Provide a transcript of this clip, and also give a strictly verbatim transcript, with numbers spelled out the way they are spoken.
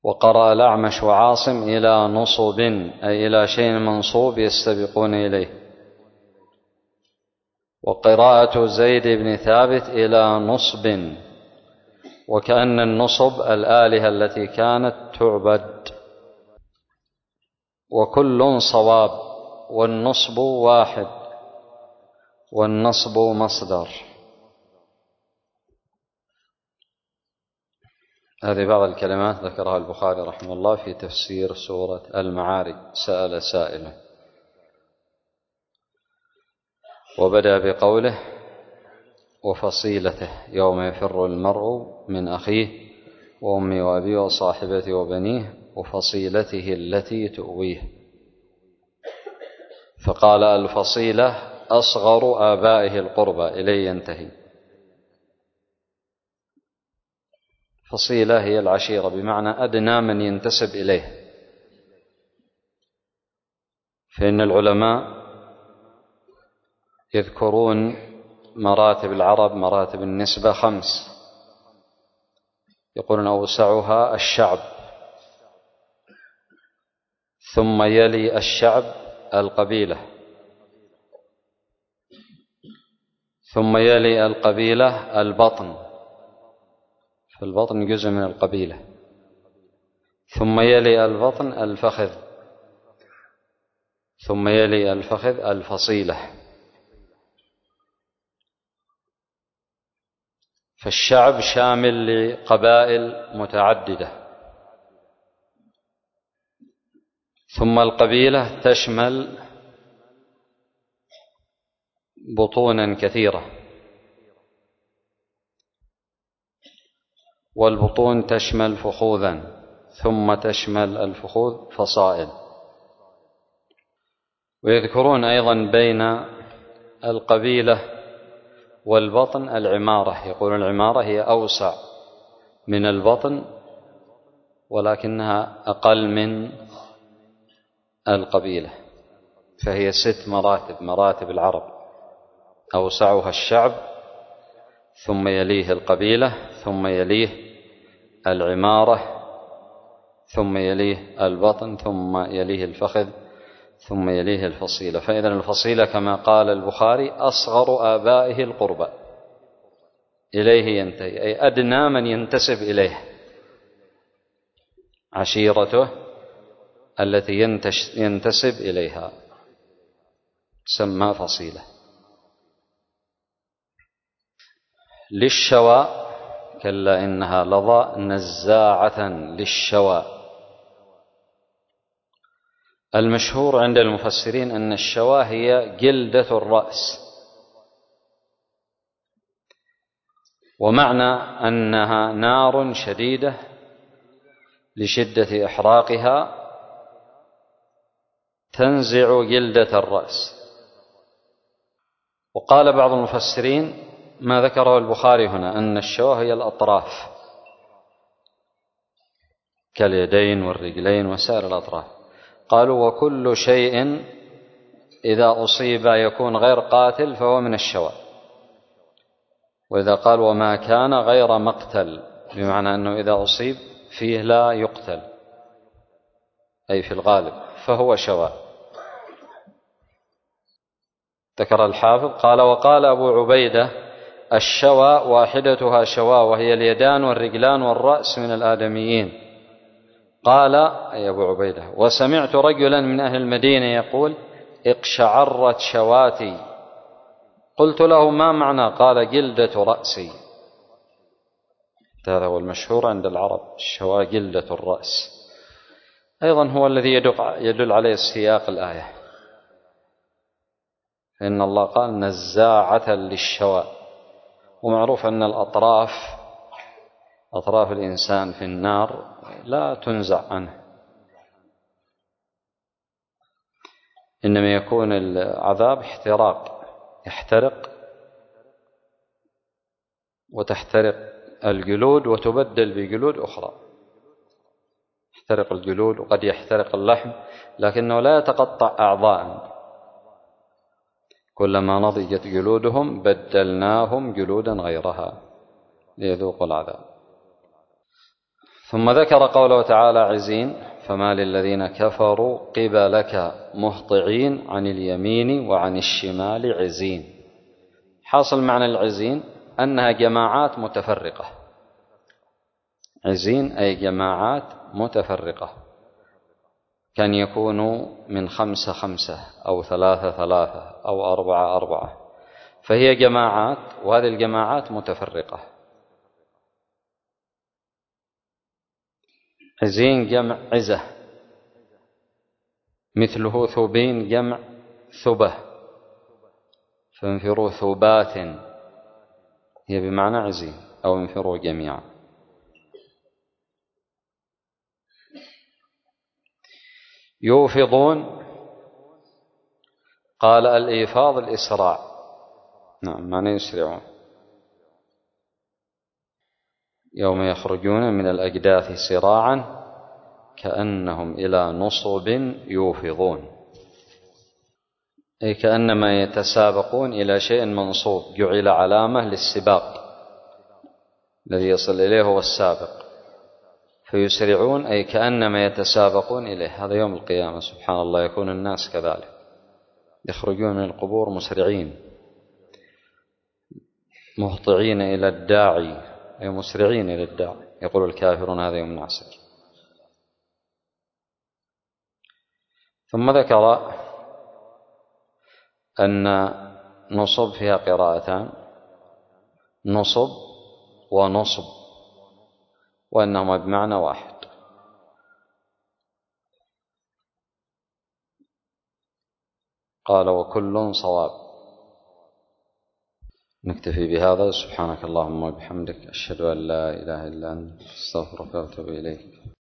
وقرأ الأعمش وعاصم إلى نصب أي إلى شيء منصوب يستبقون إليه. وقراءة زيد بن ثابت إلى نصب، وكأن النصب الآلهة التي كانت تعبد. وكل صواب، والنصب واحد، والنصب مصدر. هذه بعض الكلمات ذكرها البخاري رحمه الله في تفسير سورة المعارج. سأل سائل، وبدأ بقوله وفصيلته يوم يفر المرء من أخيه وأمه وأبيه وصاحبته وبنيه وفصيلته التي تؤويه. فقال الفصيلة أصغر آبائه القربى، إليه ينتهي. فصيلة هي العشيرة، بمعنى أدنى من ينتسب إليه. فإن العلماء يذكرون مراتب العرب، مراتب النسبة خمس، يقولون أوسعها الشعب، ثم يلي الشعب القبيلة، ثم يلي القبيلة البطن، فالبطن جزء من القبيلة، ثم يلي البطن الفخذ، ثم يلي الفخذ الفصيلة. فالشعب شامل لقبائل متعددة، ثم القبيلة تشمل بطونا كثيرة، والبطون تشمل فخوذا، ثم تشمل الفخوذ فصائل. ويذكرون أيضا بين القبيلة والبطن العمارة، يقولون العمارة هي أوسع من البطن ولكنها أقل من القبيلة، فهي ست مراتب، مراتب العرب: أوسعها الشعب، ثم يليه القبيلة، ثم يليه العمارة، ثم يليه البطن، ثم يليه الفخذ، ثم يليه الفصيلة. فإذا الفصيلة كما قال البخاري أصغر آبائه القربى، إليه ينتهي، أي أدنى من ينتسب إليه، عشيرته التي ينتسب إليها تسمى فصيلة. للشوى كلا إنها لظى نزاعة للشوى. المشهور عند المفسرين أن الشوى هي جلدة الرأس، ومعنى أنها نار شديدة لشدة إحراقها تنزع جلدة الرأس. وقال بعض المفسرين ما ذكره البخاري هنا، أن الشوى هي الأطراف كاليدين والرجلين وسائر الأطراف. قالوا وكل شيء إذا أصيب يكون غير قاتل فهو من الشوى. وإذا قال وما كان غير مقتل، بمعنى أنه إذا أصيب فيه لا يقتل، أي في الغالب، فهو شوى. ذكر الحافظ قال وقال أبو عبيدة الشوى واحدتها شوى، وهي اليدان والرجلان والرأس من الآدميين. قال أي أبو عبيدة وسمعت رجلا من أهل المدينة يقول اقشعرت شواتي. قلت له ما معنى؟ قال جلدة رأسي. هذا هو المشهور عند العرب، الشوى جلدة الرأس. أيضا هو الذي يدل عليه سياق الآية، إن الله قال نزاعة للشوى. ومعروف أن الأطراف، أطراف الإنسان في النار لا تنزع عنه، إنما يكون العذاب احتراق، يحترق وتحترق الجلود وتبدل بجلود أخرى. يحترق الجلود وقد يحترق اللحم، لكنه لا يتقطع أعضاء. كلما نضجت جلودهم بدلناهم جلودا غيرها ليذوقوا العذاب. ثم ذكر قوله تعالى عزين فما للذين كفروا قبلك مهطعين عن اليمين وعن الشمال عزين. حاصل معنى العزين أنها جماعات متفرقة، عزين أي جماعات متفرقة، كان يكونوا من خمسة خمسة أو ثلاثة ثلاثة أو أربعة أربعة، فهي جماعات، وهذه الجماعات متفرقة. عزين جمع عزة، مثله ثوبين جمع ثبة، فانفروا ثبات هي بمعنى عزين أو انفروا جميعا. يوفضون، قال الإيفاض الإسراع، نعم معنى يسرعون، يوم يخرجون من الأجداث سراعا كأنهم إلى نصب يوفضون، أي كأنما يتسابقون إلى شيء منصوب جعل علامة للسباق، الذي يصل إليه هو السابق، فيسرعون أي كأنما يتسابقون إليه. هذا يوم القيامة سبحان الله يكون الناس كذلك، يخرجون من القبور مسرعين مهطعين إلى الداعي، أي مسرعين إلى الداعي، يقول الكافرون هذا يوم عسر. ثم ذكر أن نصب فيها قراءتان، نصب ونصب، وأنهما بمعنى واحد. قال وكل صواب. نكتفي بهذا، سبحانك اللهم وبحمدك، أشهد أن لا إله إلا أنت، أستغفرك وأتوب إليك.